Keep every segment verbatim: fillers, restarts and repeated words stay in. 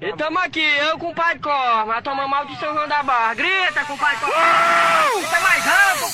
E tamo aqui, eu com o pai Corma, tomando mal de São João da Barra. Grita com o pai Corma. Grita mais rápido,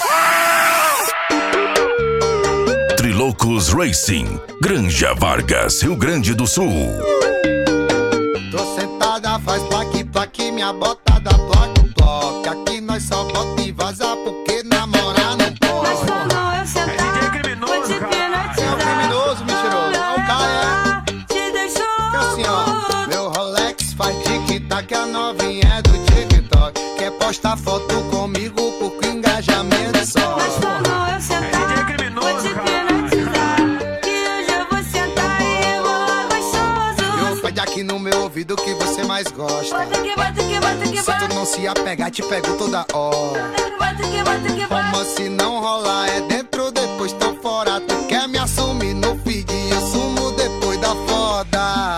pai. Trilocos Racing, Granja Vargas, Rio Grande do Sul. Tô sentada, faz plaque, plaque, minha botada, bloque, bloque. Aqui nós só bota e vaza porque namorar não pode. Mas quando eu sentar, é D J criminoso, vou te cara. É um criminoso, mentiroso. É o cara, é. te deixou. Que assim, ó, meu Rolex faz tic-tac, a novinha é do TikTok. Quer postar foto comigo porque engajamento só. Mas quando eu sentar, É D J criminoso, vou te cara. hipnotizar. Que hoje eu vou sentar e rolar gostoso. Eu faz aqui no meu ouvido que você mais gosta. Bota que bota que bota que Se tu bota. não se apegar, te pego toda hora. Bota que bota que bota. Como se não rolar, é dentro, depois tô fora. Tu quer me assumir no feed, eu sumo depois da foda.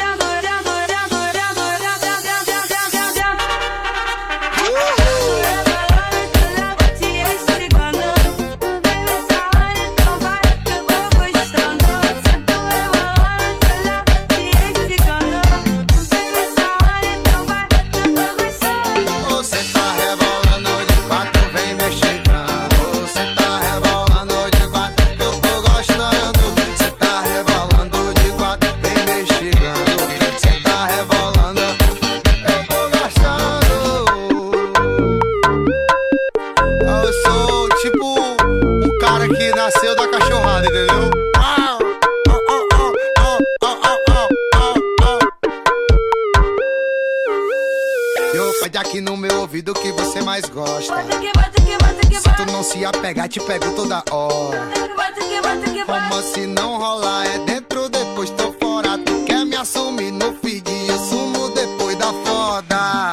Você tá rebolando de quatro, vem me chegando. Você tá rebolando de quatro, eu tô gostando. Você tá rebolando de quatro, vem me chegando. Você tá rebolando, eu tô gostando. Eu sou tipo o cara que nasceu da cachorrada, entendeu? Au, au, au, au, au, au, au, au. Eu faz aqui no meu ouvido que você mais gosta. Se tu não se apegar, te pego toda hora. Como se não rolar, é dentro, depois tô fora. Tu quer me assumir no feed, eu sumo depois da foda.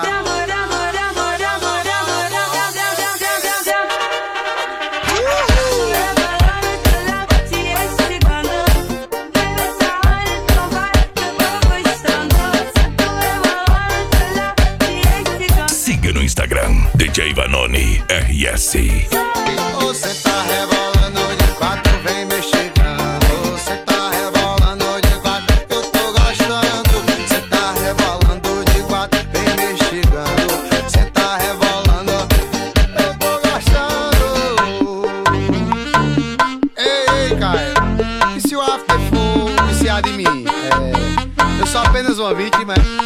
Siga no Instagram, D J Vanoni R S. Você tá rebolando de quatro, vem me chegando. Você tá rebolando de quatro, eu tô gostando. Você tá rebolando de quatro, vem me chegando. Você tá rebolando, eu tô gostando. Ei, ei, cara, e se o after for viciado em mim? É, eu sou apenas uma vítima.